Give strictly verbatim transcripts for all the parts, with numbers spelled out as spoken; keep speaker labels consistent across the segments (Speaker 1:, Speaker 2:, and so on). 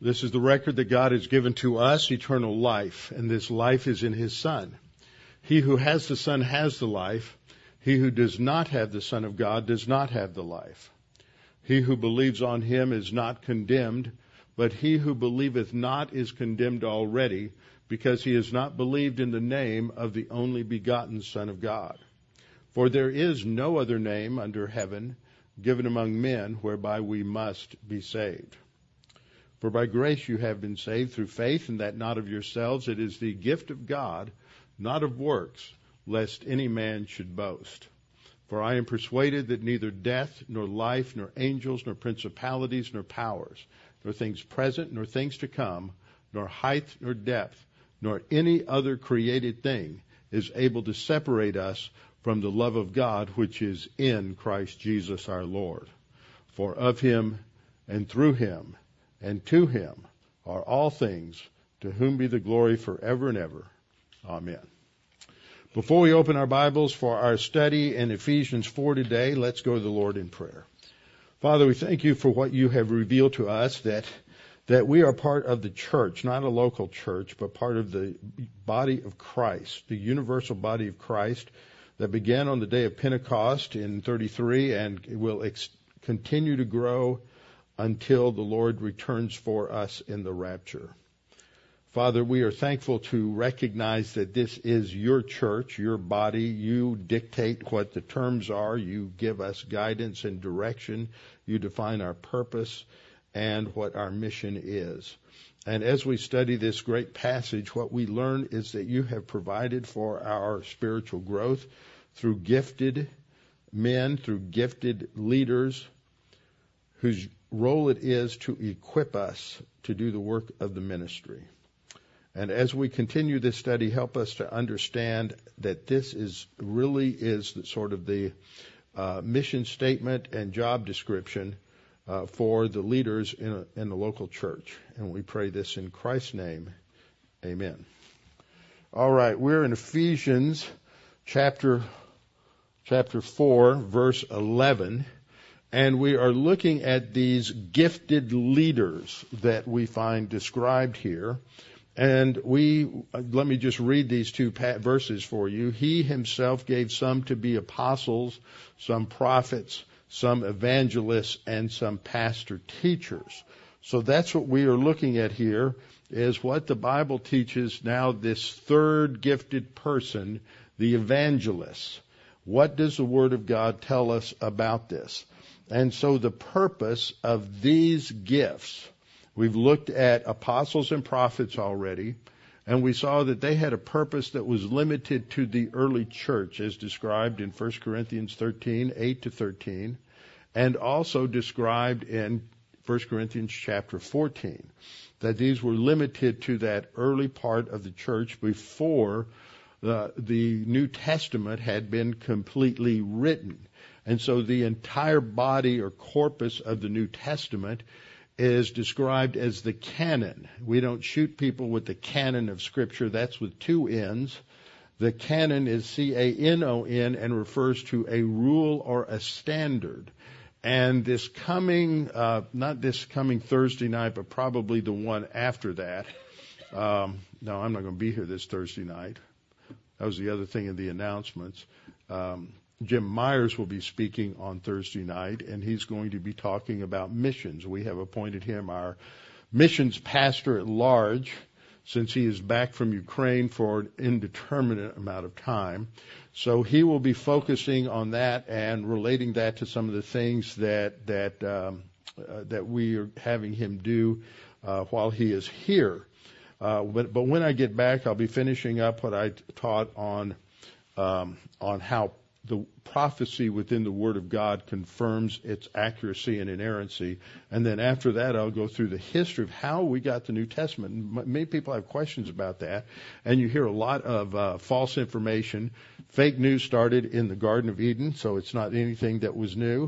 Speaker 1: This is the record that God has given to us, eternal life, and this life is in His Son. He who has the Son has the life. He who does not have the Son of God does not have the life. He who believes on Him is not condemned, but he who believeth not is condemned already, because he has not believed in the name of the only begotten Son of God. For there is no other name under heaven given among men whereby we must be saved. For by grace you have been saved through faith, and that not of yourselves. It is the gift of God, not of works, lest any man should boast. For I am persuaded that neither death, nor life, nor angels, nor principalities, nor powers, nor things present, nor things to come, nor height, nor depth, nor any other created thing is able to separate us from the love of God which is in Christ Jesus our Lord. For of Him, and through Him, and to Him are all things, to whom be the glory forever and ever. Amen. Before we open our Bibles for our study in Ephesians four today, let's go to the Lord in prayer. Father, we thank You for what You have revealed to us, that that we are part of the church, not a local church, but part of the body of Christ, the universal body of Christ that began on the day of Pentecost in thirty-three and will ex- continue to grow until the Lord returns for us in the rapture. Father, we are thankful to recognize that this is Your church, Your body. You dictate what the terms are. You give us guidance and direction. You define our purpose and what our mission is. And as we study this great passage, what we learn is that You have provided for our spiritual growth through gifted men, through gifted leaders whose role it is to equip us to do the work of the ministry. And as we continue this study, help us to understand that this is really is the, sort of the uh, mission statement and job description uh, for the leaders in, a, in the local church. And we pray this in Christ's name. Amen. All right, we're in Ephesians chapter chapter four, verse eleven. And we are looking at these gifted leaders that we find described here. And we, let me just read these two verses for you. He Himself gave some to be apostles, some prophets, some evangelists, and some pastor teachers. So that's what we are looking at here, is what the Bible teaches now, this third gifted person, the evangelist. What does the Word of God tell us about this? And so the purpose of these gifts, we've looked at apostles and prophets already, and we saw that they had a purpose that was limited to the early church, as described in First Corinthians thirteen, eight to thirteen, and also described in First Corinthians chapter fourteen, that these were limited to that early part of the church before the, the New Testament had been completely written. And so the entire body or corpus of the New Testament is described as the canon. We don't shoot people with the canon of Scripture. That's with two N's. The canon is C A N O N and refers to a rule or a standard. And this coming, uh, not this coming Thursday night, but probably the one after that. Um, no, I'm not going to be here this Thursday night. That was the other thing in the announcements. Um, Jim Myers will be speaking on Thursday night, and he's going to be talking about missions. We have appointed him our missions pastor at large, since he is back from Ukraine for an indeterminate amount of time. So he will be focusing on that and relating that to some of the things that that um, uh, that we are having him do uh, while he is here. Uh, but, but when I get back, I'll be finishing up what I taught on um, on how the prophecy within the Word of God confirms its accuracy and inerrancy. And then after that, I'll go through the history of how we got the New Testament. Many people have questions about that. And you hear a lot of uh, false information. Fake news started in the Garden of Eden, so it's not anything that was new.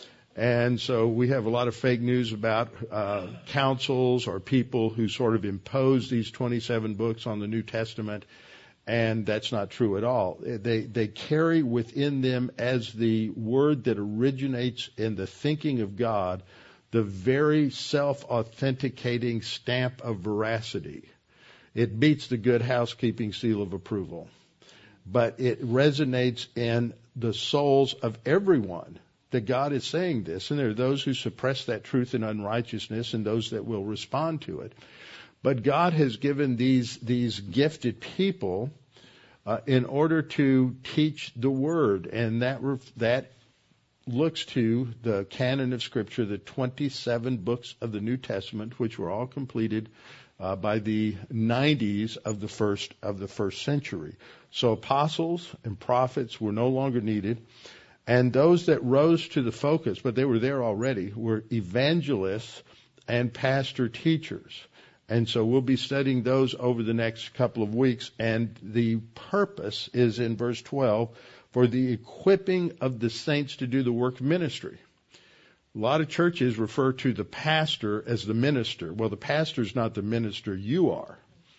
Speaker 1: And so we have a lot of fake news about uh, councils or people who sort of impose these twenty-seven books on the New Testament. And that's not true at all. They they carry within them, as the word that originates in the thinking of God, the very self-authenticating stamp of veracity. It beats the Good Housekeeping seal of approval. But it resonates in the souls of everyone that God is saying this. And there are those who suppress that truth in unrighteousness and those that will respond to it. But God has given these, these gifted people uh, in order to teach the Word. And that that looks to the canon of Scripture, the twenty-seven books of the New Testament, which were all completed uh, by the nineties of the first of the first century. So apostles and prophets were no longer needed. And those that rose to the focus, but they were there already, were evangelists and pastor teachers. And so we'll be studying those over the next couple of weeks. And the purpose is in verse twelve, for the equipping of the saints to do the work of ministry. A lot of churches refer to the pastor as the minister. Well, the pastor is not the minister, you are.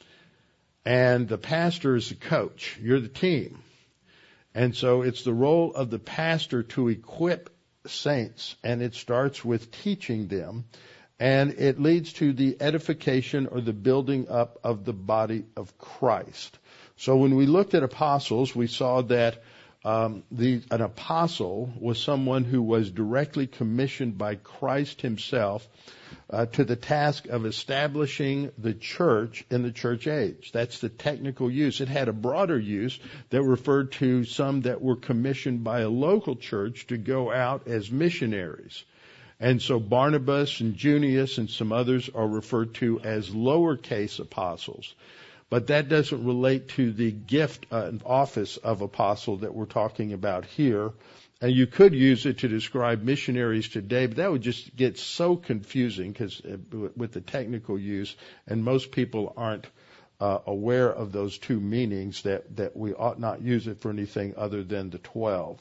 Speaker 1: And the pastor is the coach. You're the team. And so it's the role of the pastor to equip saints, and it starts with teaching them, and it leads to the edification or the building up of the body of Christ. So when we looked at apostles, we saw that um, the, an apostle was someone who was directly commissioned by Christ himself uh, to the task of establishing the church in the church age. That's the technical use. It had a broader use that referred to some that were commissioned by a local church to go out as missionaries. And so Barnabas and Junius and some others are referred to as lowercase apostles. But that doesn't relate to the gift and office of apostle that we're talking about here. And you could use it to describe missionaries today, but that would just get so confusing because with the technical use, and most people aren't uh, aware of those two meanings, that, that we ought not use it for anything other than the twelve.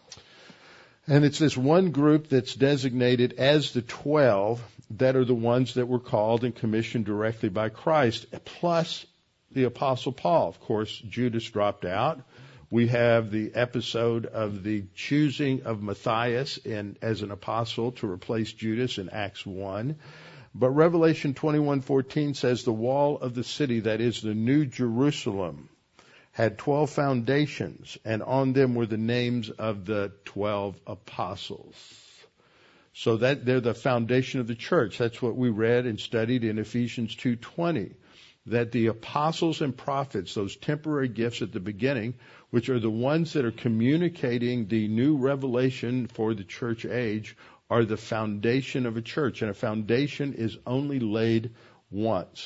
Speaker 1: And it's this one group that's designated as the twelve that are the ones that were called and commissioned directly by Christ, plus the Apostle Paul. Of course, Judas dropped out. We have the episode of the choosing of Matthias in, as an apostle to replace Judas in Acts one. But Revelation twenty-one fourteen says the wall of the city, that is the New Jerusalem, had twelve foundations, and on them were the names of the twelve apostles. So that they're the foundation of the church. That's what we read and studied in Ephesians two twenty. That the apostles and prophets, those temporary gifts at the beginning, which are the ones that are communicating the new revelation for the church age, are the foundation of a church. And a foundation is only laid once.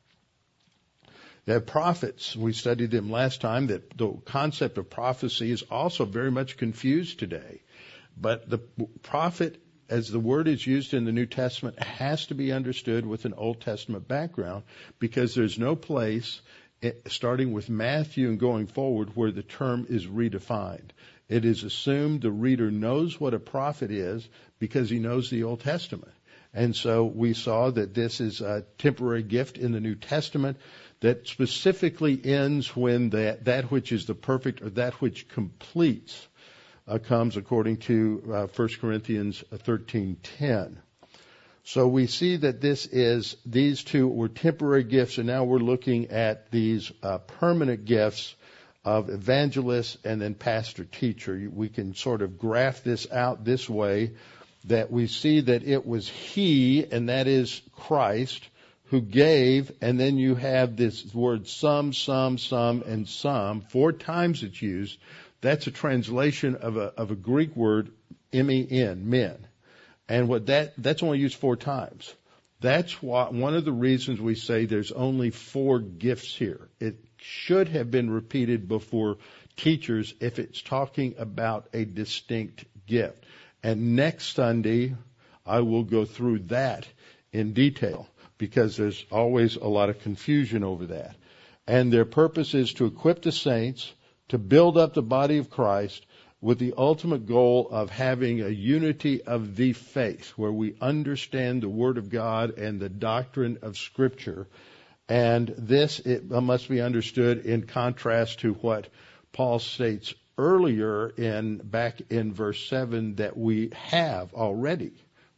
Speaker 1: The prophets, we studied them last time, that the concept of prophecy is also very much confused today. But the prophet, as the word is used in the New Testament, has to be understood with an Old Testament background, because there's no place, starting with Matthew and going forward, where the term is redefined. It is assumed the reader knows what a prophet is because he knows the Old Testament. And so we saw that this is a temporary gift in the New Testament that specifically ends when that, that which is the perfect, or that which completes, Uh, comes according to uh, First Corinthians thirteen ten. So we see that this is, these two were temporary gifts, and now we're looking at these uh, permanent gifts of evangelist and then pastor teacher. We can sort of graph this out this way, that we see that it was he, and that is Christ, who gave, and then you have this word some, some, some, and some. Four times it's used. That's a translation of a of a Greek word, M E N, men. And what that that's only used four times. That's why one of the reasons we say there's only four gifts here. It should have been repeated before teachers if it's talking about a distinct gift. And next Sunday, I will go through that in detail, because there's always a lot of confusion over that. And their purpose is to equip the saints, to build up the body of Christ, with the ultimate goal of having a unity of the faith, where we understand the Word of God and the doctrine of Scripture. And this, it must be understood in contrast to what Paul states earlier in back in verse seven, that we have already.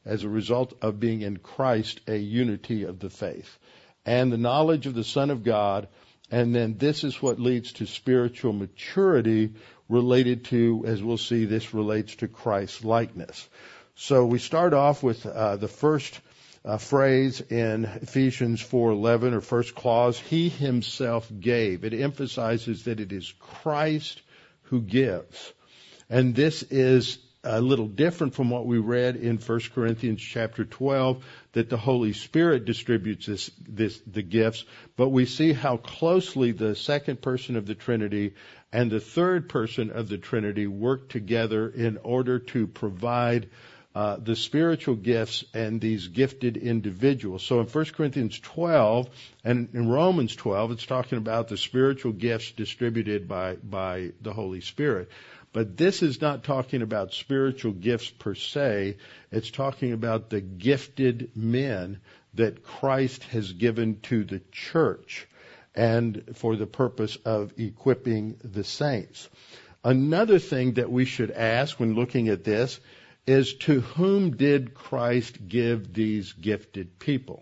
Speaker 1: as a result of being in Christ, a unity of the faith. And the knowledge of the Son of God, and then this is what leads to spiritual maturity related to, as we'll see, this relates to Christ's likeness. So we start off with uh, the first uh, phrase in Ephesians four eleven, or first clause, He Himself gave. It emphasizes that it is Christ who gives. And this is a little different from what we read in First Corinthians chapter twelve, that the Holy Spirit distributes this, this, the gifts, but we see how closely the second person of the Trinity and the third person of the Trinity work together in order to provide uh, the spiritual gifts and these gifted individuals. So in First Corinthians twelve and in Romans twelve, it's talking about the spiritual gifts distributed by, by the Holy Spirit. But this is not talking about spiritual gifts per se. It's talking about the gifted men that Christ has given to the church and for the purpose of equipping the saints. Another thing that we should ask when looking at this is, to whom did Christ give these gifted people?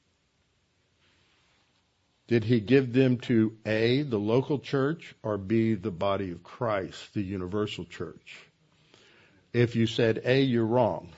Speaker 1: Did He give them to A, the local church, or B, the body of Christ, the universal church? If you said A, you're wrong.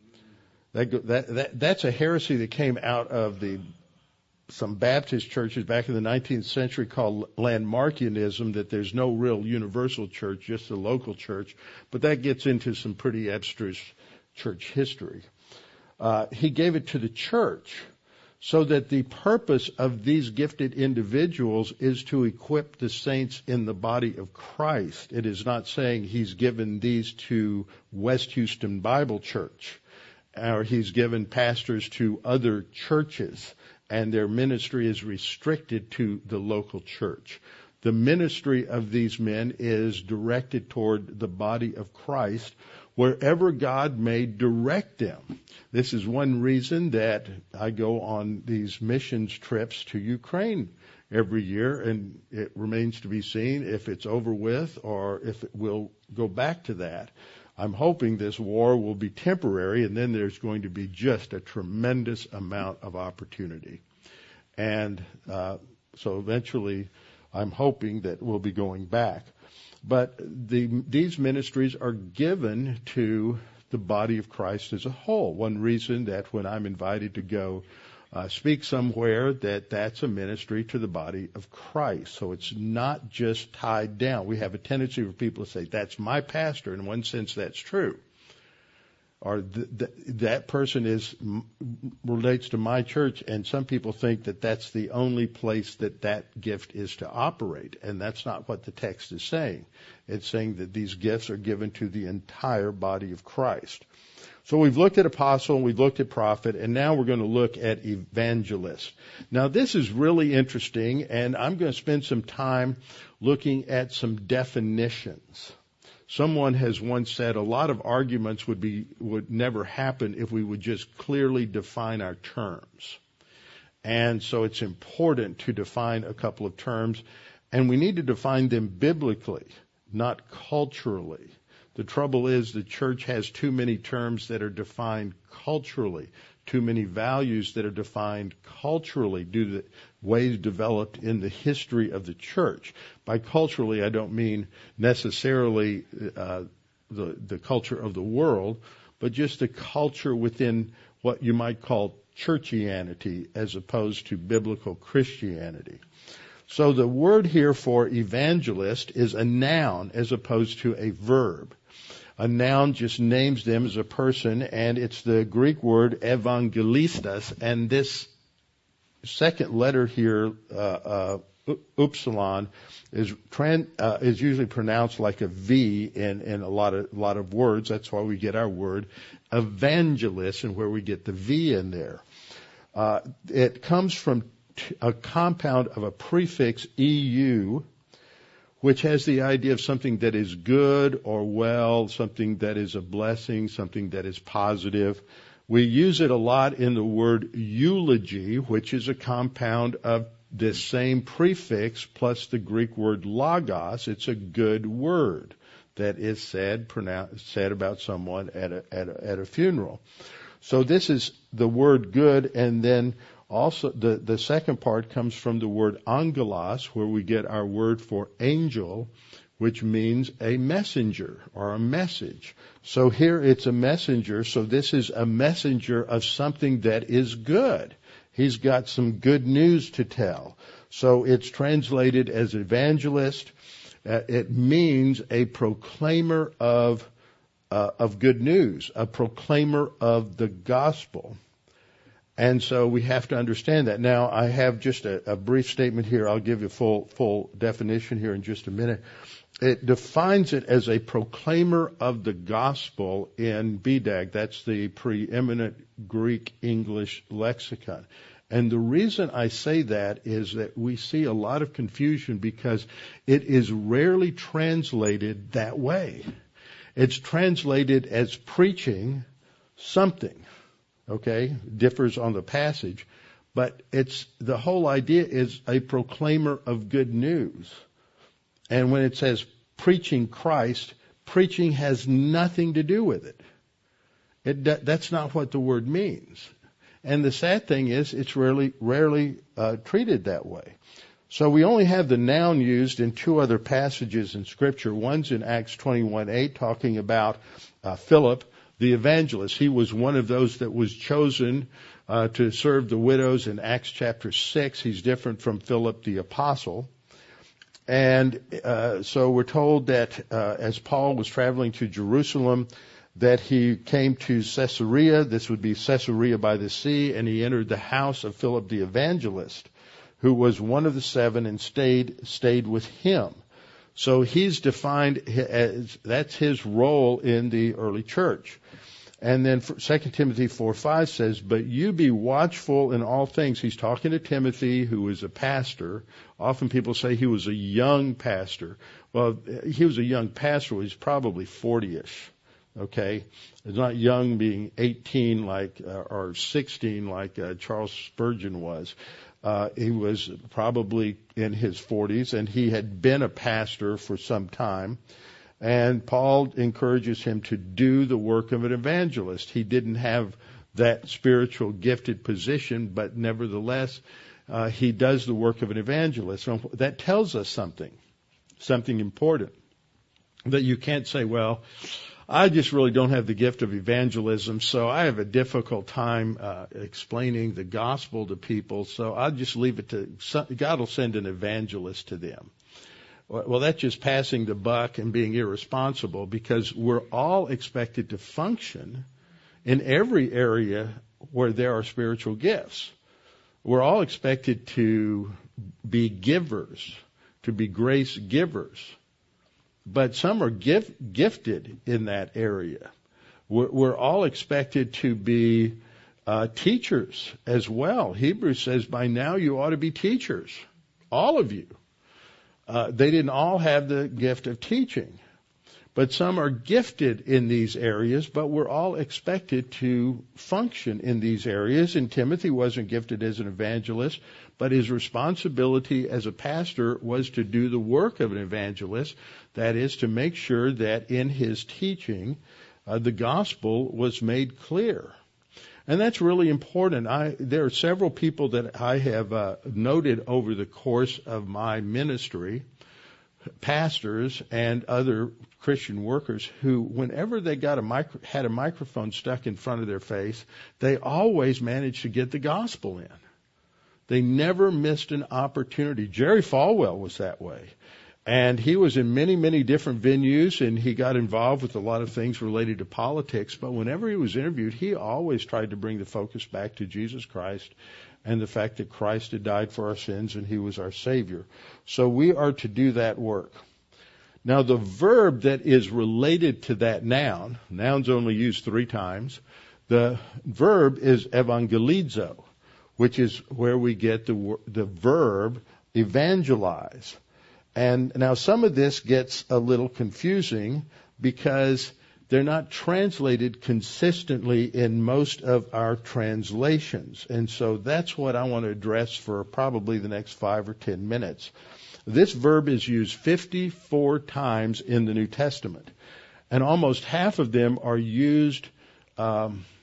Speaker 1: That, that, that, that's a heresy that came out of the some Baptist churches back in the nineteenth century called Landmarkianism, that there's no real universal church, just a local church. But that gets into some pretty abstruse church history. Uh, he gave it to the church, so that the purpose of these gifted individuals is to equip the saints in the body of Christ. It is not saying He's given these to West Houston Bible Church, or He's given pastors to other churches, and their ministry is restricted to the local church. The ministry of these men is directed toward the body of Christ, wherever God may direct them. This is one reason that I go on these missions trips to Ukraine every year, and it remains to be seen if it's over with or if it will go back to that. I'm hoping this war will be temporary, and then there's going to be just a tremendous amount of opportunity. And uh, so eventually I'm hoping that we'll be going back. But the, these ministries are given to the body of Christ as a whole. One reason that when I'm invited to go uh, speak somewhere, that that's a ministry to the body of Christ. So it's not just tied down. We have a tendency for people to say, that's my pastor. In one sense, that's true. Or th- th- that person is relates to my church, and some people think that that's the only place that that gift is to operate, and that's not what the text is saying. It's saying that these gifts are given to the entire body of Christ. So we've looked at apostle, we've looked at prophet, and now we're going to look at evangelist. Now this is really interesting, and I'm going to spend some time looking at some definitions. Someone has once said a lot of arguments would be would never happen if we would just clearly define our terms. And so it's important to define a couple of terms, and we need to define them biblically, not culturally. The trouble is the church has too many terms that are defined culturally, too many values that are defined culturally due to the ways developed in the history of the church. By culturally, I don't mean necessarily uh, the, the culture of the world, but just the culture within what you might call churchianity as opposed to biblical Christianity. So the word here for evangelist is a noun as opposed to a verb. A noun just names them as a person, and it's the Greek word evangelistas, and this second letter here, uh, uh, upsilon, is tran- uh, is usually pronounced like a V in, in a lot of a lot of words. That's why we get our word evangelist, and where we get the V in there. Uh, it comes from t- a compound of a prefix eu, which has the idea of something that is good or well, something that is a blessing, something that is positive. We use it a lot in the word eulogy, which is a compound of this same prefix plus the Greek word logos. It's a good word that is said, pronounced, said about someone at a, at a, at a funeral. So this is the word good, and then also the, the second part comes from the word angelos, where we get our word for angel, which means a messenger or a message. So here it's a messenger, so this is a messenger of something that is good. He's got some good news to tell. So it's translated as evangelist. Uh, it means a proclaimer of uh, of good news, a proclaimer of the gospel. And so we have to understand that. Now, I have just a, a brief statement here. I'll give you full full definition here in just a minute. It defines it as a proclaimer of the gospel in B D A G. That's the preeminent Greek English lexicon. And the reason I say that is that we see a lot of confusion because it is rarely translated that way. It's translated as preaching something, okay? Differs on the passage. But it's the whole idea is a proclaimer of good news. And when it says preaching Christ, preaching has nothing to do with it. It that's not what the word means. And the sad thing is, it's rarely, rarely uh, treated that way. So we only have the noun used in two other passages in Scripture. One's in Acts twenty-one eight, talking about uh, Philip, the evangelist. He was one of those that was chosen uh, to serve the widows in Acts chapter six. He's different from Philip the apostle. And uh, so we're told that uh, as Paul was traveling to Jerusalem, that he came to Caesarea. This would be Caesarea by the sea, and he entered the house of Philip the evangelist, who was one of the seven, and stayed stayed with him. So he's defined as that's his role in the early church. And then Second Timothy four five says, "But you be watchful in all things." He's talking to Timothy, who was a pastor. Often people say he was a young pastor. Well, he was a young pastor. He was probably forty-ish. Okay, it's not young being eighteen like uh, or sixteen like uh, Charles Spurgeon was. Uh, he was probably in his forties, and he had been a pastor for some time. And Paul encourages him to do the work of an evangelist. He didn't have that spiritual gifted position, but nevertheless, uh, he does the work of an evangelist. So that tells us something, something important, that you can't say, well, I just really don't have the gift of evangelism, so I have a difficult time uh, explaining the gospel to people, so I'll just leave it to, God will send an evangelist to them. Well, that's just passing the buck and being irresponsible, because we're all expected to function in every area where there are spiritual gifts. We're all expected to be givers, to be grace givers. But some are gift, gifted in that area. We're, we're all expected to be uh, teachers as well. Hebrews says, by now you ought to be teachers, all of you. Uh, they didn't all have the gift of teaching. But some are gifted in these areas, but we're all expected to function in these areas. And Timothy wasn't gifted as an evangelist, but his responsibility as a pastor was to do the work of an evangelist. That is, to make sure that in his teaching, uh, the gospel was made clear. And that's really important. I, there are several people that I have uh, noted over the course of my ministry, pastors and other Christian workers, who, whenever they got a micro, had a microphone stuck in front of their face, they always managed to get the gospel in. They never missed an opportunity. Jerry Falwell was that way. And he was in many, many different venues, and he got involved with a lot of things related to politics. But whenever he was interviewed, he always tried to bring the focus back to Jesus Christ and the fact that Christ had died for our sins and he was our Savior. So we are to do that work. Now, the verb that is related to that noun, noun's only used three times, the verb is evangelizo, which is where we get the, the verb evangelize. And now some of this gets a little confusing because they're not translated consistently in most of our translations. And so that's what I want to address for probably the next five or ten minutes. This verb is used fifty-four times in the New Testament, and almost half of them are used um,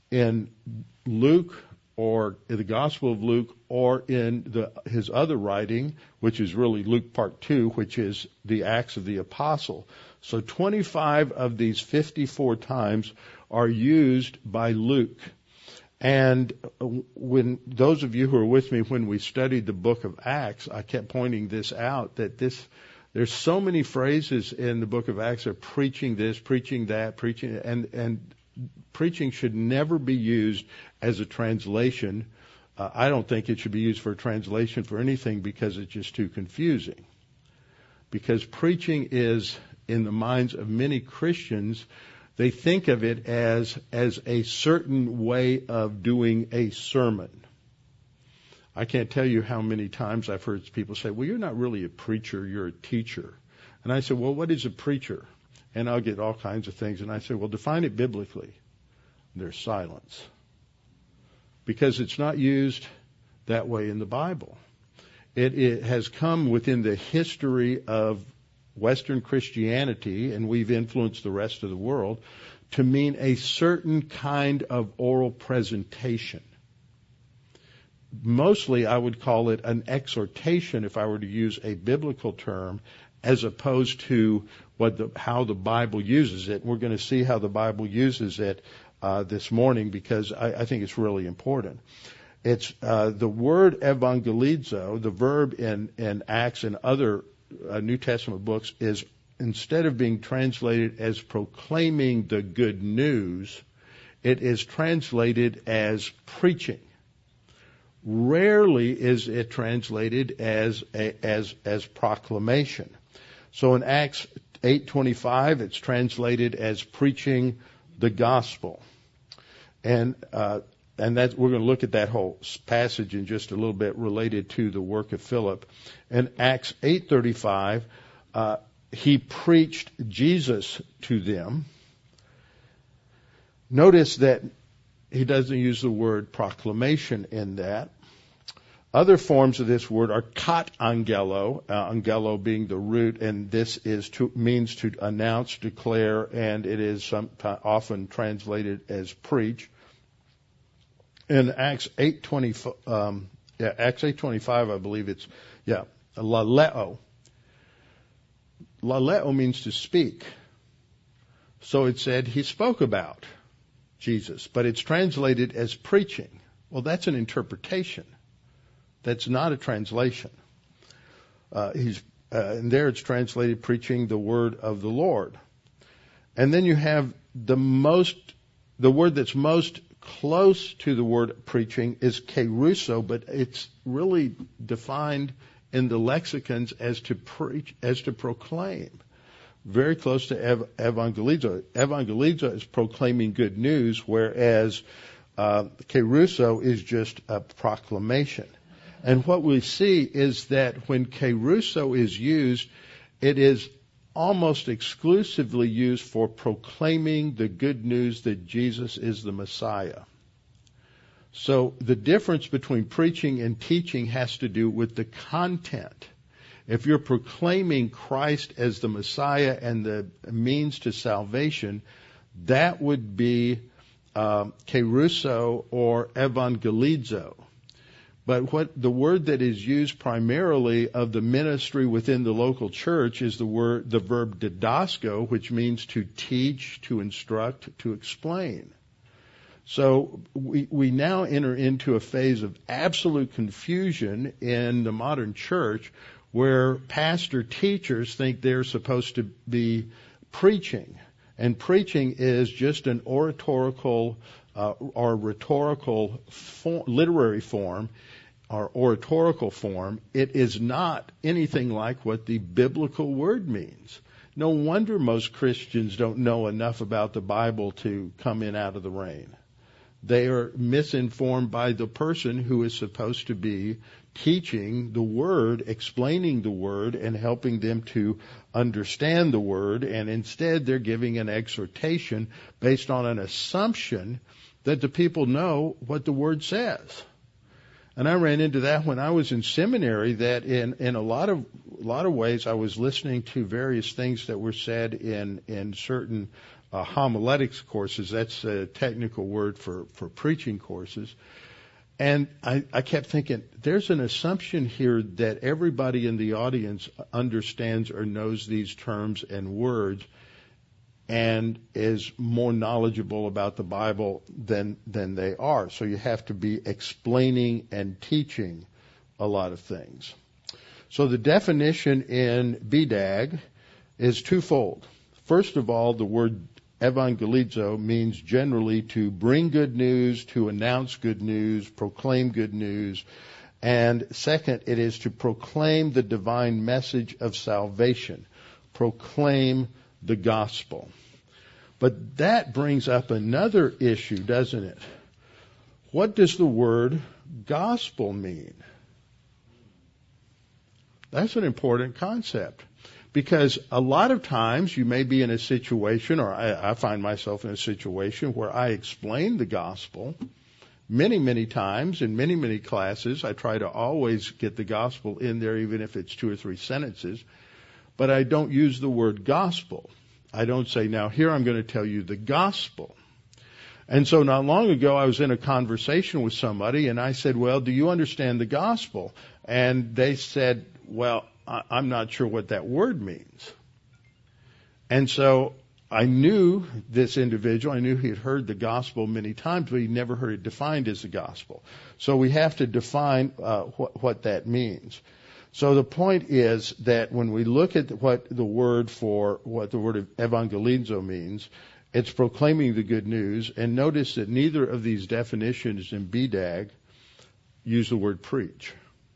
Speaker 1: in Luke or in the Gospel of Luke or in the, his other writing, which is really Luke part two, which is the Acts of the Apostle. So twenty-five of these fifty-four times are used by Luke. And when those of you who were with me when we studied the book of Acts, I kept pointing this out, that this, there's so many phrases in the book of Acts of preaching this, preaching that, preaching, and, and preaching should never be used as a translation. Uh, I don't think it should be used for a translation for anything because it's just too confusing. Because preaching is, in the minds of many Christians, they think of it as, as a certain way of doing a sermon. I can't tell you how many times I've heard people say, well, you're not really a preacher, you're a teacher. And I said, well, what is a preacher? And I'll get all kinds of things. And I say, well, define it biblically. There's silence. Because it's not used that way in the Bible. It, it has come within the history of Western Christianity, and we've influenced the rest of the world, to mean a certain kind of oral presentation. Mostly I would call it an exhortation if I were to use a biblical term, as opposed to what the, how the Bible uses it. We're going to see how the Bible uses it uh, this morning, because I, I think it's really important. It's uh, the word evangelizo, the verb in, in Acts and other uh, New Testament books, is, instead of being translated as proclaiming the good news, it is translated as preaching. Rarely is it translated as a, as as proclamation. So in Acts eight twenty-five, it's translated as preaching the gospel, and uh, and that we're going to look at that whole passage in just a little bit, related to the work of Philip. In Acts eight thirty-five, uh, he preached Jesus to them. Notice that he doesn't use the word proclamation in that. Other forms of this word are kat angelo, uh, angelo being the root, and this is to, means to announce, declare, and it is some, often translated as preach. In Acts eight twenty, um, yeah, Acts eight twenty-five, I believe it's, yeah, laleo. Laleo means to speak. So it said he spoke about Jesus, but it's translated as preaching. Well, that's an interpretation. That's not a translation. Uh, he's, uh, and there it's translated preaching the word of the Lord. And then you have the most, the word that's most close to the word preaching is keruso, but it's really defined in the lexicons as to preach, as to proclaim. Very close to ev- evangelizo. Evangelizo is proclaiming good news, whereas uh, keruso is just a proclamation. And what we see is that when keruso is used, it is almost exclusively used for proclaiming the good news that Jesus is the Messiah. So the difference between preaching and teaching has to do with the content. If you're proclaiming Christ as the Messiah and the means to salvation, that would be um, keruso or evangelizo. But what the word that is used primarily of the ministry within the local church is the word, the verb didasko, which means to teach, to instruct, to explain. So we, we now enter into a phase of absolute confusion in the modern church, where pastor teachers think they're supposed to be preaching. And preaching is just an oratorical uh, or rhetorical form, literary form, or oratorical form. It is not anything like what the biblical word means. No wonder most Christians don't know enough about the Bible to come in out of the rain. They are misinformed by the person who is supposed to be teaching the Word, explaining the Word, and helping them to understand the Word, and instead they're giving an exhortation based on an assumption that the people know what the Word says. And I ran into that when I was in seminary, that in, in a lot of a lot of ways I was listening to various things that were said in, in certain uh, homiletics courses. That's a technical word for, for preaching courses. And I, I kept thinking, there's an assumption here that everybody in the audience understands or knows these terms and words and is more knowledgeable about the Bible than than they are. So you have to be explaining and teaching a lot of things. So the definition in B D A G is twofold. First of all, the word evangelizo means generally to bring good news, to announce good news, proclaim good news. And second, it is to proclaim the divine message of salvation, proclaim the gospel. But that brings up another issue, doesn't it? What does the word gospel mean? That's an important concept. Because a lot of times you may be in a situation, or I, I find myself in a situation where I explain the gospel many, many times in many, many classes. I try to always get the gospel in there, even if it's two or three sentences. But I don't use the word gospel. I don't say, now here I'm going to tell you the gospel. And so not long ago I was in a conversation with somebody and I said, well, do you understand the gospel? And they said, well, I'm not sure what that word means. And so I knew this individual. I knew he had heard the gospel many times, but he never heard it defined as the gospel. So we have to define uh, what, what that means. So the point is that when we look at what the word for, what the word of evangelizo means, it's proclaiming the good news. And notice that neither of these definitions in B D A G use the word preach.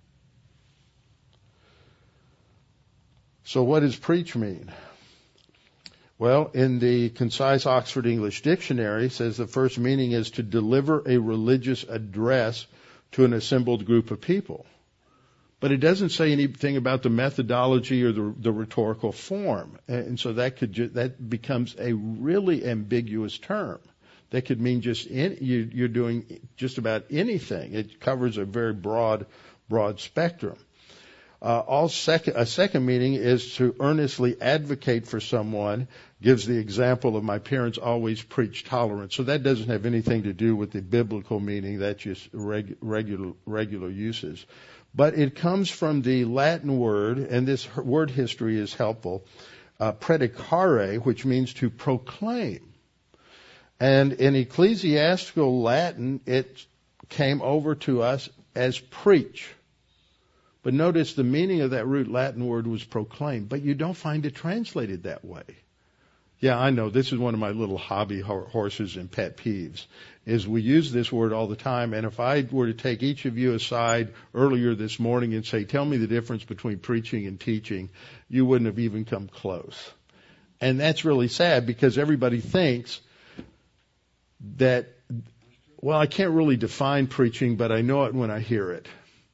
Speaker 1: So what does preach mean? Well, in the Concise Oxford English Dictionary, it says the first meaning is to deliver a religious address to an assembled group of people. But it doesn't say anything about the methodology or the, the rhetorical form. And so that could ju- that becomes a really ambiguous term. That could mean just any, you, you're doing just about anything. It covers a very broad, broad spectrum. Uh, all second, a second meaning is to earnestly advocate for someone. Gives the example of my parents always preach tolerance. So that doesn't have anything to do with the biblical meaning. That's just reg, regular, regular uses. But it comes from the Latin word, and this word history is helpful, uh, predicare, which means to proclaim. And in ecclesiastical Latin, it came over to us as preach. But notice the meaning of that root Latin word was proclaim, but you don't find it translated that way. Yeah, I know. This is one of my little hobby horses and pet peeves, is we use this word all the time. And if I were to take each of you aside earlier this morning and say, tell me the difference between preaching and teaching, you wouldn't have even come close. And that's really sad because everybody thinks that, well, I can't really define preaching, but I know it when I hear it.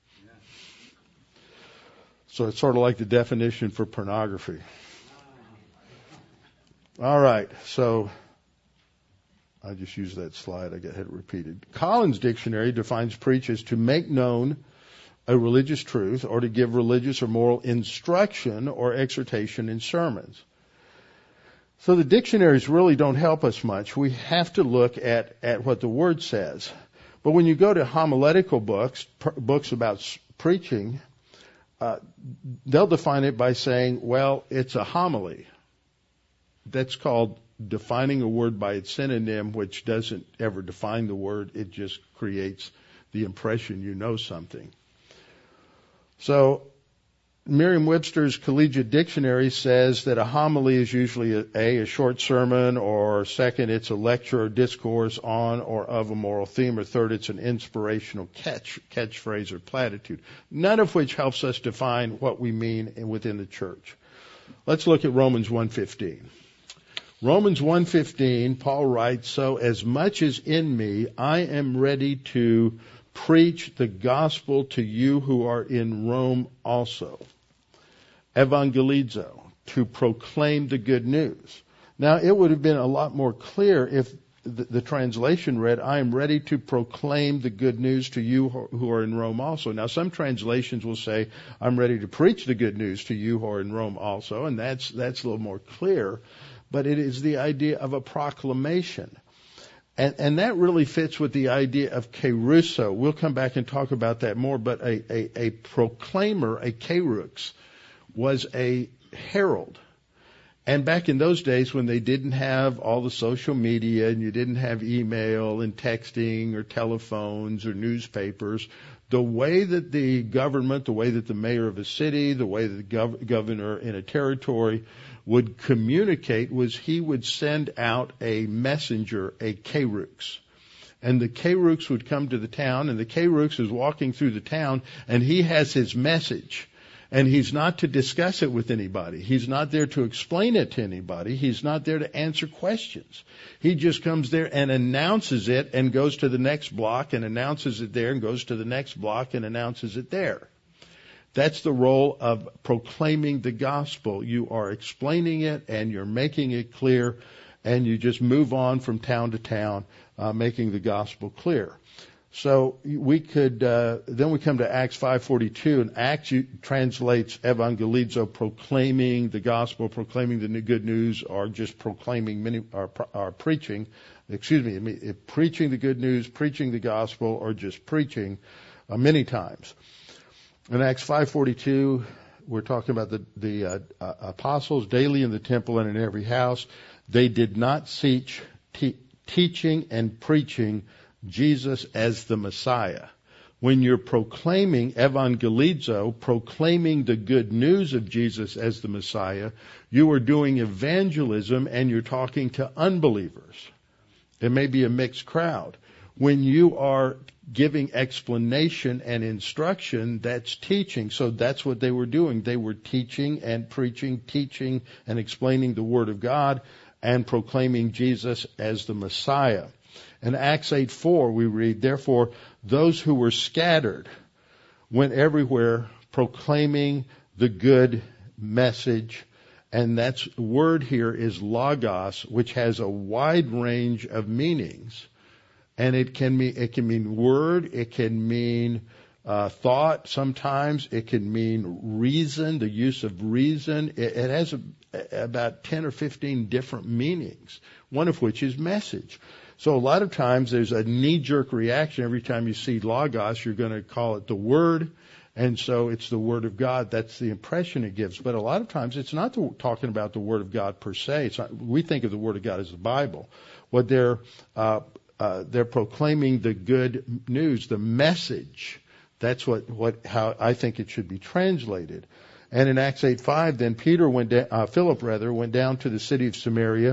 Speaker 1: So it's sort of like the definition for pornography. All right, so I just used that slide. I got it repeated. Collins Dictionary defines preach as to make known a religious truth or to give religious or moral instruction or exhortation in sermons. So the dictionaries really don't help us much. We have to look at, at what the word says. But when you go to homiletical books, pr- books about preaching, Uh, they'll define it by saying, well, it's a homily. That's called defining a word by its synonym, which doesn't ever define the word. It just creates the impression you know something. So Merriam-Webster's Collegiate Dictionary says that a homily is usually a, a, a short sermon, or second, it's a lecture or discourse on or of a moral theme, or third, it's an inspirational catch, catchphrase or platitude, none of which helps us define what we mean within the church. Let's look at Romans one fifteen. Romans one fifteen, Paul writes, so as much as in me, I am ready to preach the gospel to you who are in Rome also. Evangelizo, to proclaim the good news. Now, it would have been a lot more clear if the, the translation read, I am ready to proclaim the good news to you who are in Rome also. Now, some translations will say, I'm ready to preach the good news to you who are in Rome also, and that's, that's a little more clear. but it is the idea of a proclamation. And, and that really fits with the idea of kerusso. We'll come back and talk about that more, but a, a, a proclaimer, a kerux, was a herald. And back in those days when they didn't have all the social media and you didn't have email and texting or telephones or newspapers, the way that the government, the way that the mayor of a city, the way that the gov- governor in a territory would communicate was he would send out a messenger, a kerux. And the kerux would come to the town, and the kerux is walking through the town, and he has his message. And he's not to discuss it with anybody. He's not there to explain it to anybody. He's not there to answer questions. He just comes there and announces it and goes to the next block and announces it there and goes to the next block and announces it there. That's the role of proclaiming the gospel. You are explaining it and you're making it clear, and you just move on from town to town, uh, making the gospel clear. So we could, uh, then we come to Acts five forty-two, and Acts translates evangelizo, proclaiming the gospel, proclaiming the good news, or just proclaiming many, or, or preaching, excuse me, preaching the good news, preaching the gospel, or just preaching uh, many times. In Acts five forty-two, we're talking about the, the uh, uh, apostles daily in the temple and in every house. They did not teach, te- teaching and preaching Jesus as the Messiah. When you're proclaiming evangelizo, proclaiming the good news of Jesus as the Messiah, you are doing evangelism and you're talking to unbelievers. It may be a mixed crowd. When you are giving explanation and instruction, that's teaching. So that's what they were doing. They were teaching and preaching, teaching and explaining the Word of God and proclaiming Jesus as the Messiah. In Acts eight four, we read, therefore, those who were scattered went everywhere proclaiming the good message. And that's word here is logos, which has a wide range of meanings. And it can mean, it can mean word, it can mean uh, thought sometimes, it can mean reason, the use of reason. It, it has a, about ten or fifteen different meanings, one of which is message. So a lot of times there's a knee-jerk reaction. Every time you see logos, you're going to call it the Word. And so it's the Word of God. That's the impression it gives. But a lot of times it's not the, talking about the Word of God per se. It's not, we think of the Word of God as the Bible. What they're, uh, uh, they're proclaiming the good news, the message. That's what, what, how I think it should be translated. And in Acts eight five, then Peter went down, uh, Philip rather, went down to the city of Samaria,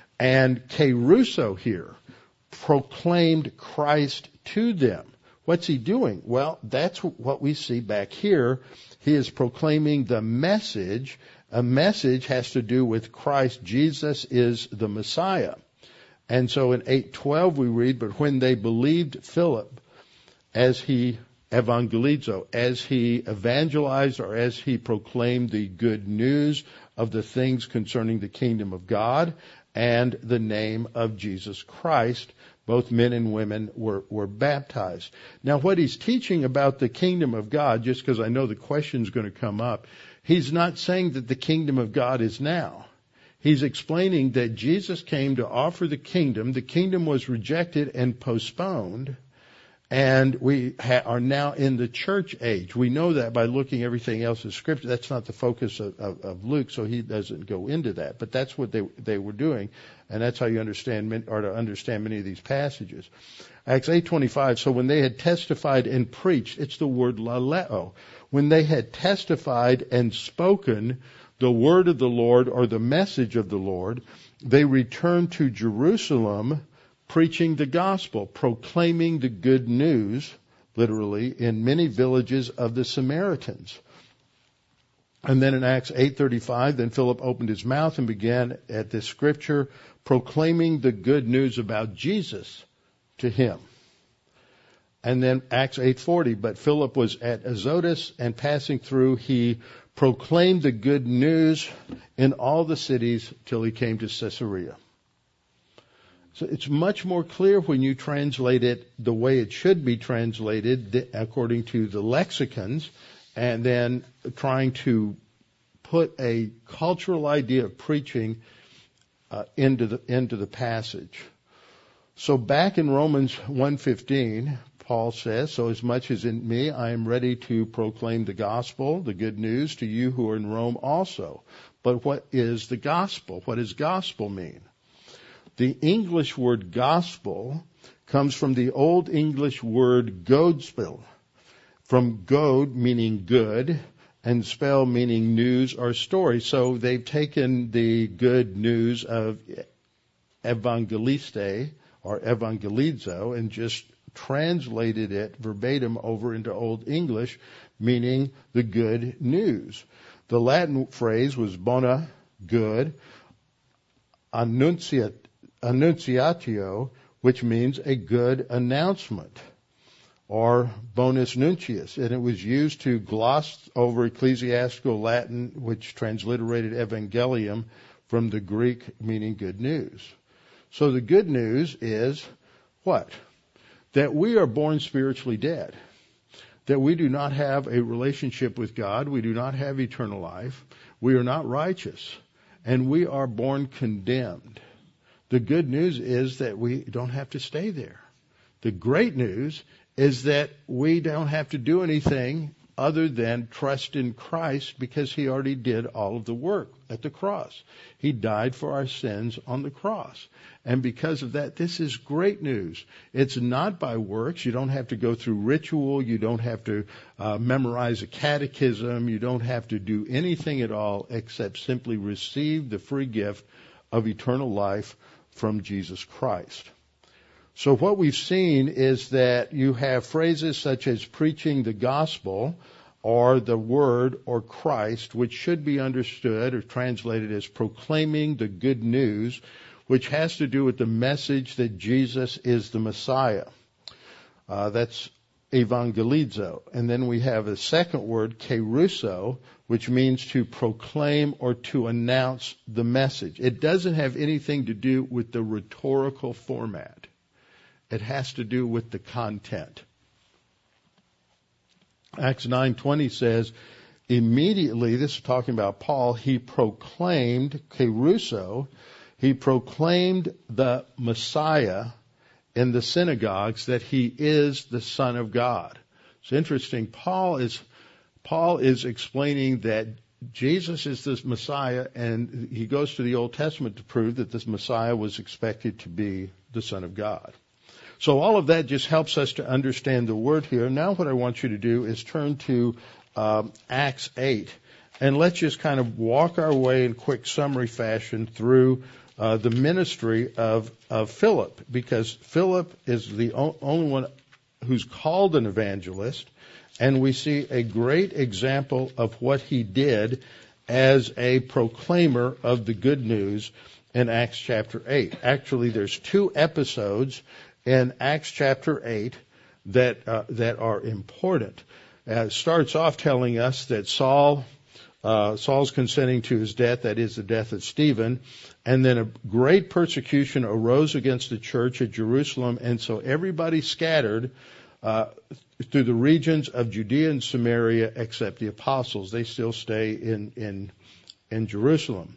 Speaker 1: and kerusso here proclaimed Christ to them. What's he doing? Well, that's what we see back here. He is proclaiming the message. A message has to do with Christ. Jesus is the Messiah. And so in eight twelve we read, but when they believed Philip as he evangelizo, as he evangelized or as he proclaimed the good news of the things concerning the kingdom of God and the name of Jesus Christ, both men and women were, were baptized. Now, what he's teaching about the kingdom of God, just because I know the question's going to come up, he's not saying that the kingdom of God is now. He's explaining that Jesus came to offer the kingdom. The kingdom was rejected and postponed, and we ha- are now in the church age. We know that by looking everything else in Scripture. That's not the focus of, of, of Luke, so he doesn't go into that. But that's what they they were doing, and that's how you understand or to understand many of these passages. Acts eight twenty-five. So when they had testified and preached, it's the word laleo. When they had testified and spoken the word of the Lord or the message of the Lord, they returned to Jerusalem, preaching the gospel, proclaiming the good news, literally, in many villages of the Samaritans. And then in Acts eight thirty-five, then Philip opened his mouth and began at this scripture, proclaiming the good news about Jesus to him. And then Acts eight forty, but Philip was at Azotus, and passing through, he proclaimed the good news in all the cities till he came to Caesarea. So it's much more clear when you translate it the way it should be translated, according to the lexicons, and then trying to put a cultural idea of preaching uh, into the into the passage. So back in Romans one fifteen, Paul says, "So as much as in me, I am ready to proclaim the gospel, the good news, to you who are in Rome also." But what is the gospel? What does gospel mean? The English word gospel comes from the Old English word gospel, from god meaning good and spell meaning news or story. So they've taken the good news of evangeliste or evangelizo and just translated it verbatim over into Old English, meaning the good news. The Latin phrase was bona, good, annunciat, annunciatio, which means a good announcement, or bonus nuntius, and it was used to gloss over ecclesiastical Latin, which transliterated evangelium from the Greek meaning good news. So the good news is what? That we are born spiritually dead, that we do not have a relationship with God, we do not have eternal life, we are not righteous, and we are born condemned. The good news is that we don't have to stay there. The great news is that we don't have to do anything other than trust in Christ, because he already did all of the work at the cross. He died for our sins on the cross. And because of that, this is great news. It's not by works. You don't have to go through ritual. You don't have to uh, memorize a catechism. You don't have to do anything at all except simply receive the free gift of eternal life from Jesus Christ. So what we've seen is that you have phrases such as preaching the gospel or the word or Christ, which should be understood or translated as proclaiming the good news, which has to do with the message that Jesus is the Messiah. Uh, that's evangelizo. And then we have a second word, kerusso, which means to proclaim or to announce the message. It doesn't have anything to do with the rhetorical format. It has to do with the content. Acts nine twenty says, immediately, this is talking about Paul, he proclaimed, kerusso, he proclaimed the Messiah in the synagogues that he is the Son of God. It's interesting. Paul is, Paul is explaining that Jesus is this Messiah, and he goes to the Old Testament to prove that this Messiah was expected to be the Son of God. So all of that just helps us to understand the word here. Now what I want you to do is turn to um, Acts eight, and let's just kind of walk our way in quick summary fashion through uh, the ministry of, of Philip, because Philip is the o- only one who's called an evangelist, and we see a great example of what he did as a proclaimer of the good news in Acts chapter eight. Actually, there's two episodes in Acts chapter eight that uh, that are important. Uh, it starts off telling us that Saul, uh, Saul's consenting to his death, that is the death of Stephen, and then a great persecution arose against the church at Jerusalem, and so everybody scattered uh, through the regions of Judea and Samaria except the apostles. They still stay in in in Jerusalem.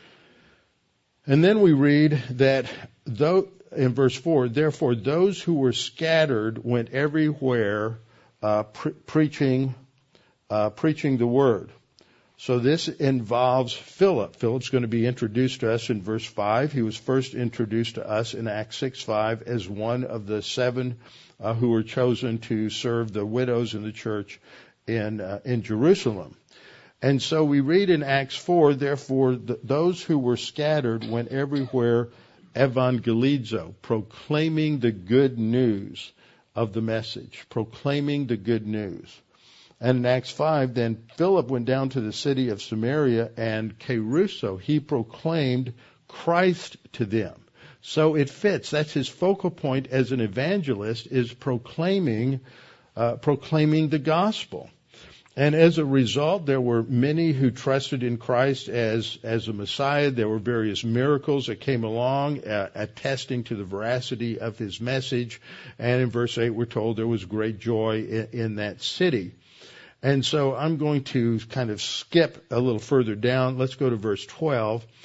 Speaker 1: And then we read that though. In verse four, therefore those who were scattered went everywhere uh, pre- preaching uh, preaching the word. So this involves Philip. Philip's going to be introduced to us in verse five. He was first introduced to us in Acts six five as one of the seven uh, who were chosen to serve the widows in the church in uh, in Jerusalem. And so we read in Acts four, therefore th- those who were scattered went everywhere evangelizo, proclaiming the good news of the message, proclaiming the good news. And in Acts five, then Philip went down to the city of Samaria, and kerusso, he proclaimed Christ to them. So it fits. That's his focal point as an evangelist, is proclaiming, uh, proclaiming the gospel. And as a result, there were many who trusted in Christ as, as a Messiah. There were various miracles that came along, uh, attesting to the veracity of his message. And in verse eight, we're told there was great joy in, in that city. And so I'm going to kind of skip a little further down. Let's go to verse twelve.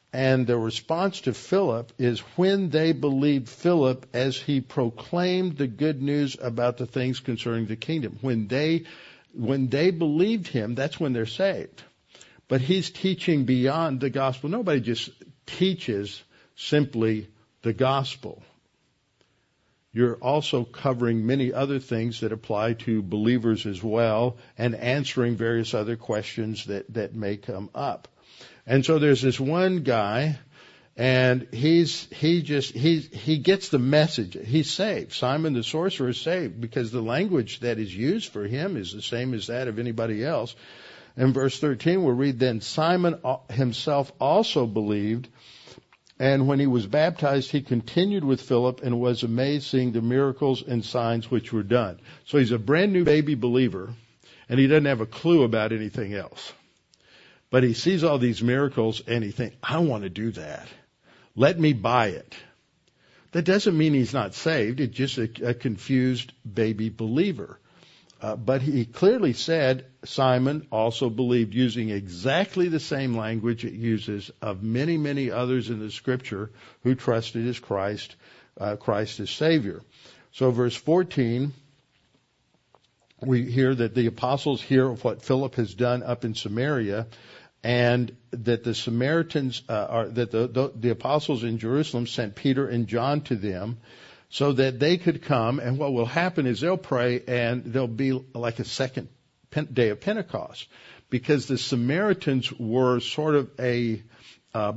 Speaker 1: And the response to Philip is when they believed Philip as he proclaimed the good news about the things concerning the kingdom. When they, when they believed him, that's when they're saved. But he's teaching beyond the gospel. Nobody just teaches simply the gospel. You're also covering many other things that apply to believers as well, and answering various other questions that, that may come up. And so there's this one guy, and he's he just he he gets the message. He's saved. Simon the sorcerer is saved because the language that is used for him is the same as that of anybody else. In verse thirteen, we'll read, then Simon himself also believed, and when he was baptized, he continued with Philip and was amazed seeing the miracles and signs which were done. So he's a brand new baby believer, and he doesn't have a clue about anything else. But he sees all these miracles and he thinks, I want to do that. Let me buy it. That doesn't mean he's not saved. It's just a, a confused baby believer. Uh, but he clearly said Simon also believed, using exactly the same language it uses of many, many others in the Scripture who trusted as Christ, uh, Christ as Savior. So verse fourteen, we hear that the apostles hear of what Philip has done up in Samaria, and that the Samaritans, uh, are, that the, the, the apostles in Jerusalem sent Peter and John to them so that they could come. And what will happen is they'll pray, and there'll be like a second day of Pentecost, because the Samaritans were sort of a uh,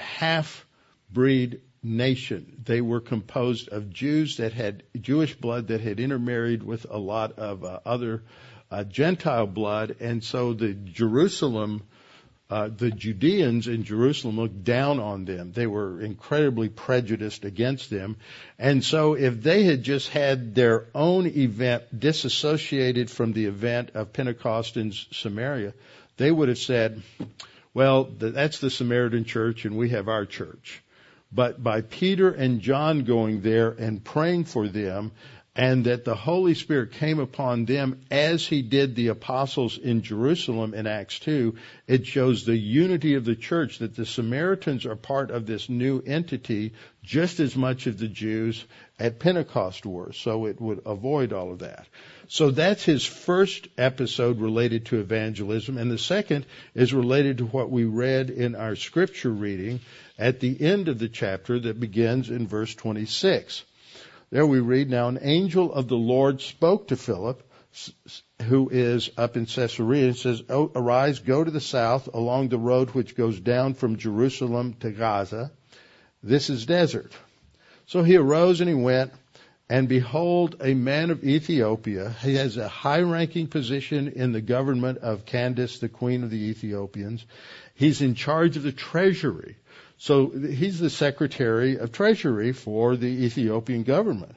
Speaker 1: half-breed nation. They were composed of Jews that had Jewish blood that had intermarried with a lot of uh, other uh, Gentile blood, and so the Jerusalem Uh, the Judeans in Jerusalem looked down on them. They were incredibly prejudiced against them. And so if they had just had their own event disassociated from the event of Pentecost in Samaria, they would have said, well, that's the Samaritan church and we have our church. But by Peter and John going there and praying for them, and that the Holy Spirit came upon them as he did the apostles in Jerusalem in Acts two, it shows the unity of the church, that the Samaritans are part of this new entity just as much as the Jews at Pentecost were. So it would avoid all of that. So that's his first episode related to evangelism. And the second is related to what we read in our scripture reading at the end of the chapter that begins in verse twenty-six. There we read, now an angel of the Lord spoke to Philip, who is up in Caesarea, and says, oh, arise, go to the south along the road which goes down from Jerusalem to Gaza. This is desert. So he arose and he went, and behold, a man of Ethiopia. He has a high-ranking position in the government of Candace, the queen of the Ethiopians. He's in charge of the treasury. So he's the Secretary of Treasury for the Ethiopian government.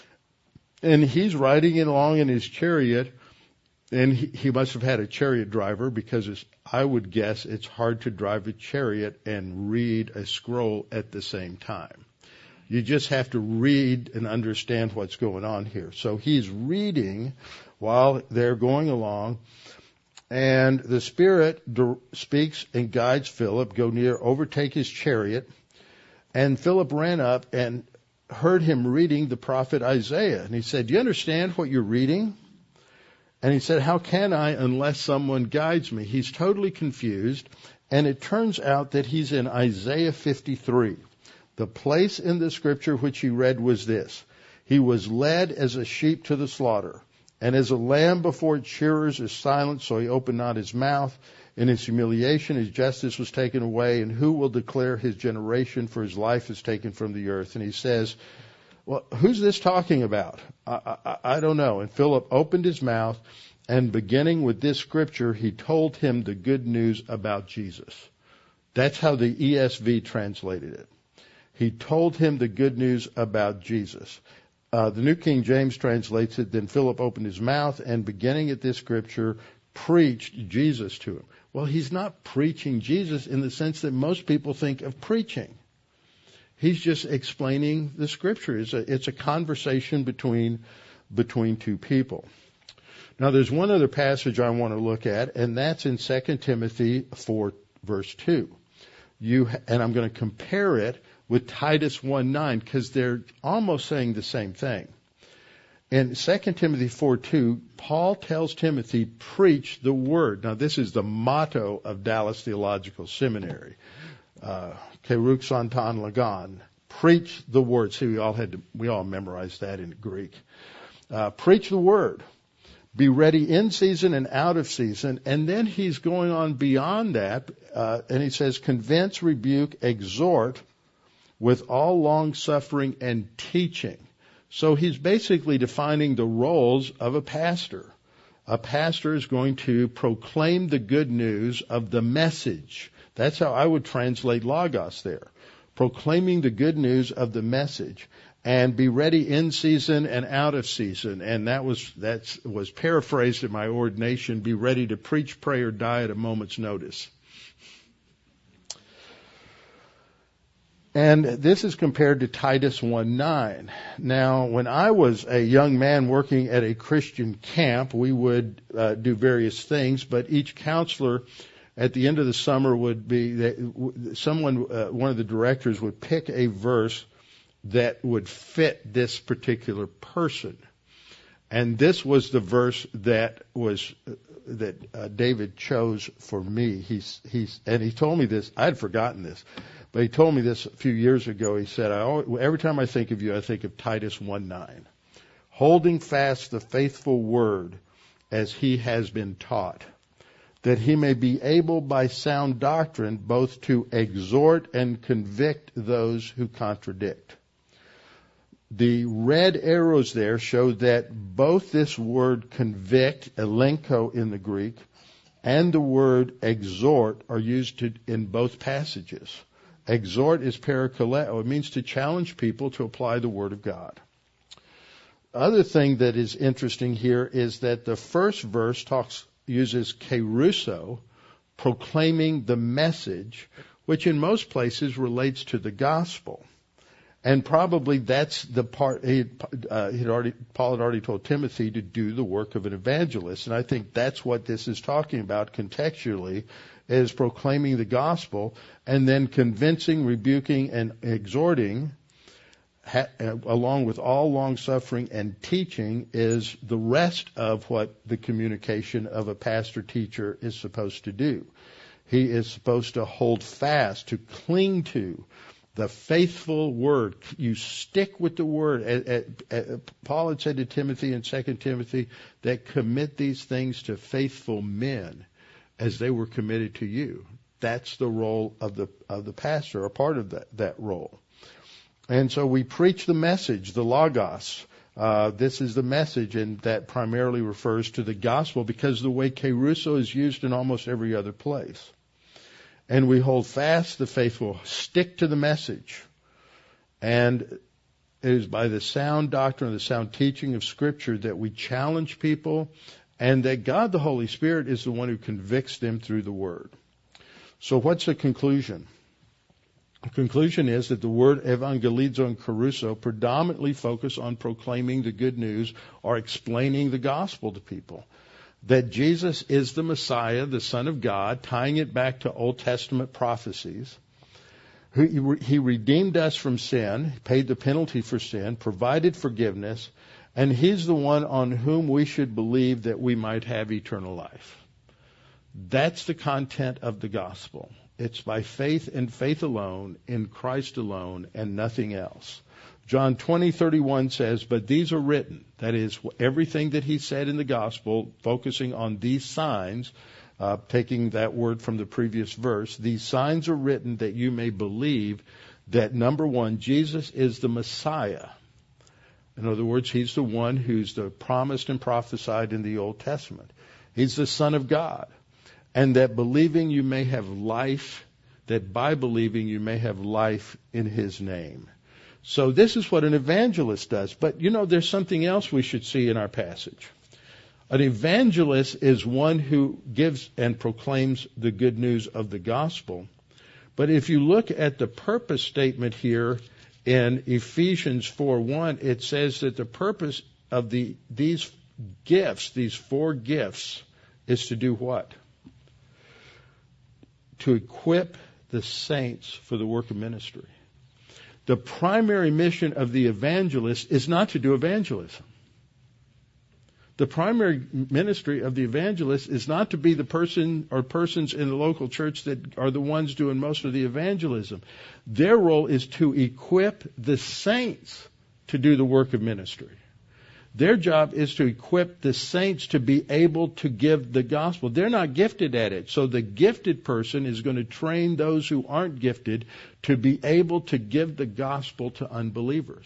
Speaker 1: And he's riding along in his chariot, and he, he must have had a chariot driver, because it's, I would guess it's hard to drive a chariot and read a scroll at the same time. You just have to read and understand what's going on here. So he's reading while they're going along. And the Spirit speaks and guides Philip, go near, overtake his chariot. And Philip ran up and heard him reading the prophet Isaiah. And he said, do you understand what you're reading? And he said, how can I unless someone guides me? He's totally confused. And it turns out that he's in Isaiah fifty-three. The place in the scripture which he read was this: he was led as a sheep to the slaughter. And as a lamb before its shearers is silent, so he opened not his mouth. In his humiliation, his justice was taken away. And who will declare his generation? For his life is taken from the earth. And he says, well, who's this talking about? I, I, I don't know. And Philip opened his mouth, and beginning with this scripture, he told him the good news about Jesus. That's how the E S V translated it. He told him the good news about Jesus. Uh, the New King James translates it, then Philip opened his mouth and beginning at this scripture, preached Jesus to him. Well, he's not preaching Jesus in the sense that most people think of preaching. He's just explaining the scripture. It's a, it's a conversation between, between two people. Now, there's one other passage I want to look at, and that's in Second Timothy four, verse two. you ha- and I'm going to compare it with Titus one nine because they're almost saying the same thing. In Second Timothy four two, Paul tells Timothy, preach the word. Now, this is the motto of Dallas Theological Seminary. Uh, Keruk Santan Lagan. Preach the word. See, we all had to, we all memorized that in Greek. Uh, preach the word. Be ready in season and out of season. And then he's going on beyond that, uh, and he says, convince, rebuke, exhort with all long suffering and teaching. So he's basically defining the roles of a pastor. A pastor is going to proclaim the good news of the message. That's how I would translate logos there. Proclaiming the good news of the message. And be ready in season and out of season. And that was that was paraphrased in my ordination. Be ready to preach, pray, or die at a moment's notice. And this is compared to Titus one nine. Now, when I was a young man working at a Christian camp, we would uh, do various things, but each counselor at the end of the summer would be, someone, uh, one of the directors would pick a verse that would fit this particular person. And this was the verse that was uh, that uh, David chose for me. He's he's and he told me this. I had forgotten this, but he told me this a few years ago. He said, "I always, every time I think of you, I think of Titus one nine, holding fast the faithful word as he has been taught, that he may be able by sound doctrine both to exhort and convict those who contradict." The red arrows there show that both this word convict, elenko in the Greek, and the word exhort are used to, in both passages. Exhort is parakaleo. It means to challenge people to apply the Word of God. Other thing that is interesting here is that the first verse talks uses keruso, proclaiming the message, which in most places relates to the gospel. And probably that's the part he uh, he'd already Paul had already told Timothy to do the work of an evangelist, and I think that's what this is talking about contextually, is proclaiming the gospel and then convincing, rebuking, and exhorting, ha- along with all long suffering and teaching, is the rest of what the communication of a pastor teacher is supposed to do. He is supposed to hold fast, to cling to the faithful word. You stick with the word. Paul had said to Timothy in Second Timothy that commit these things to faithful men as they were committed to you. That's the role of the of the pastor, or part of that, that role. And so we preach the message, the logos. Uh, this is the message, and that primarily refers to the gospel because the way keruso is used in almost every other place. And we hold fast the faithful, stick to the message. And it is by the sound doctrine, the sound teaching of Scripture that we challenge people, and that God the Holy Spirit is the one who convicts them through the Word. So what's the conclusion? The conclusion is that the word evangelizo and keruso predominantly focus on proclaiming the good news or explaining the gospel to people. That Jesus is the Messiah, the Son of God, tying it back to Old Testament prophecies. He redeemed us from sin, paid the penalty for sin, provided forgiveness, and He's the one on whom we should believe that we might have eternal life. That's the content of the gospel. It's by faith and faith alone, in Christ alone, and nothing else. John twenty thirty-one says, but these are written, that is, everything that he said in the gospel, focusing on these signs, uh, taking that word from the previous verse, these signs are written that you may believe that, number one, Jesus is the Messiah. In other words, He's the one who's the promised and prophesied in the Old Testament. He's the Son of God. And that believing you may have life, that by believing you may have life in His name. So this is what an evangelist does. But, you know, there's something else we should see in our passage. An evangelist is one who gives and proclaims the good news of the gospel. But if you look at the purpose statement here in Ephesians four one, it says that the purpose of the these gifts, these four gifts, is to do what? To equip the saints for the work of ministry. The primary mission of the evangelist is not to do evangelism. The primary ministry of the evangelist is not to be the person or persons in the local church that are the ones doing most of the evangelism. Their role is to equip the saints to do the work of ministry. Their job is to equip the saints to be able to give the gospel. They're not gifted at it. So the gifted person is going to train those who aren't gifted to be able to give the gospel to unbelievers.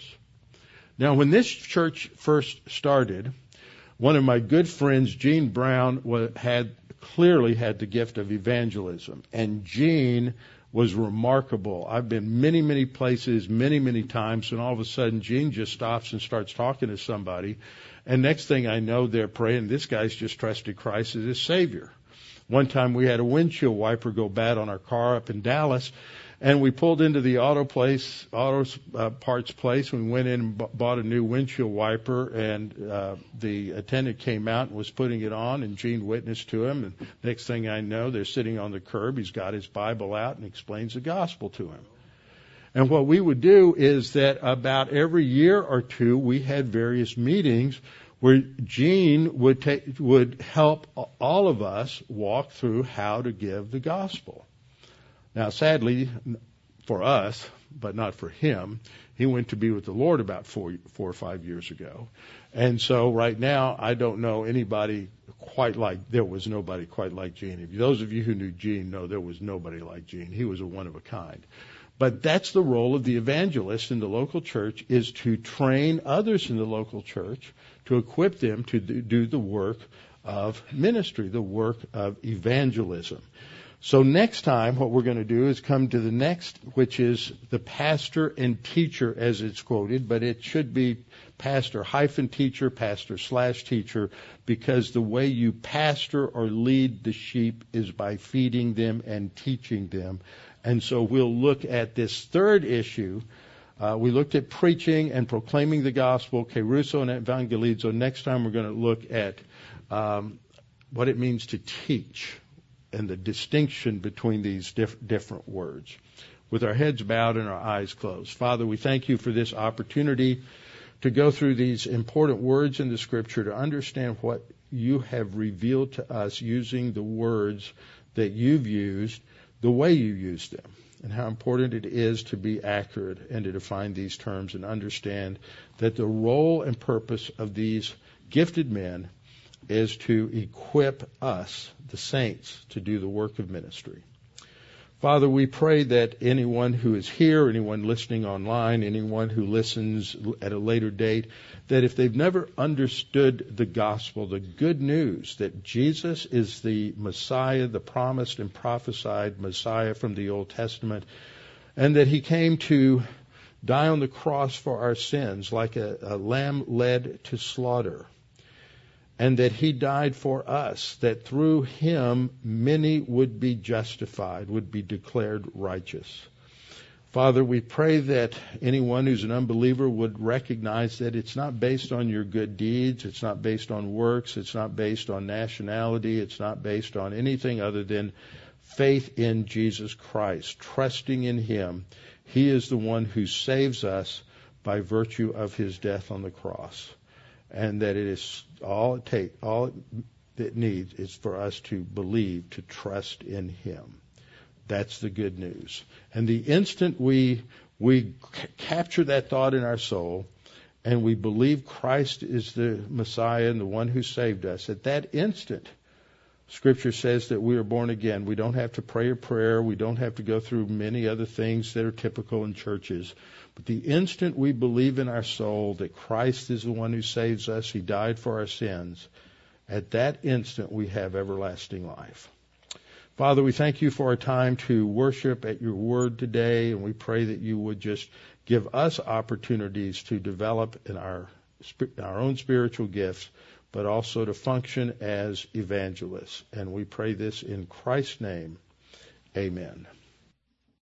Speaker 1: Now, when this church first started, one of my good friends, Gene Brown, had clearly had the gift of evangelism. And Gene was remarkable. I've been many, many places, many, many times, and all of a sudden Gene just stops and starts talking to somebody. And next thing I know, they're praying. This guy's just trusted Christ as his Savior. One time we had a windshield wiper go bad on our car up in Dallas, and we pulled into the auto place, auto uh, parts place. We went in and b- bought a new windshield wiper, and uh, the attendant came out and was putting it on, and Gene witnessed to him. And next thing I know, they're sitting on the curb. He's got his Bible out and explains the gospel to him. And what we would do is that about every year or two, we had various meetings where Gene would take, would help all of us walk through how to give the gospel. Now, sadly, for us, but not for him, he went to be with the Lord about four, four or five years ago. And so right now, I don't know anybody quite like, there was nobody quite like Gene. If those of you who knew Gene know there was nobody like Gene. He was a one of a kind. But that's the role of the evangelist in the local church, is to train others in the local church, to equip them to do the work of ministry, the work of evangelism. So next time, what we're going to do is come to the next, which is the pastor and teacher, as it's quoted, but it should be pastor hyphen teacher, pastor slash teacher, because the way you pastor or lead the sheep is by feeding them and teaching them. And so we'll look at this third issue. Uh, we looked at preaching and proclaiming the gospel, kerusso and evangelizo. Next time we're going to look at um, what it means to teach, and the distinction between these diff- different words. With our heads bowed and our eyes closed. Father, we thank you for this opportunity to go through these important words in the Scripture, to understand what you have revealed to us using the words that you've used, the way you used them, and how important it is to be accurate and to define these terms and understand that the role and purpose of these gifted men is to equip us, the saints, to do the work of ministry. Father, we pray that anyone who is here, anyone listening online, anyone who listens at a later date, that if they've never understood the gospel, the good news that Jesus is the Messiah, the promised and prophesied Messiah from the Old Testament, and that he came to die on the cross for our sins like a, a lamb led to slaughter, and that he died for us, that through him many would be justified, would be declared righteous. Father, we pray that anyone who's an unbeliever would recognize that it's not based on your good deeds, it's not based on works, it's not based on nationality, it's not based on anything other than faith in Jesus Christ, trusting in him. He is the one who saves us by virtue of his death on the cross. And that it is all it take, all it needs is for us to believe, to trust in him. That's the good news. And the instant we we c- capture that thought in our soul, and we believe Christ is the Messiah and the one who saved us, at that instant, Scripture says that we are born again. We don't have to pray a prayer. We don't have to go through many other things that are typical in churches. But the instant we believe in our soul that Christ is the one who saves us, he died for our sins, at that instant we have everlasting life. Father, we thank you for our time to worship at your word today, and we pray that you would just give us opportunities to develop in our, our own spiritual gifts, but also to function as evangelists. And we pray this in Christ's name. Amen.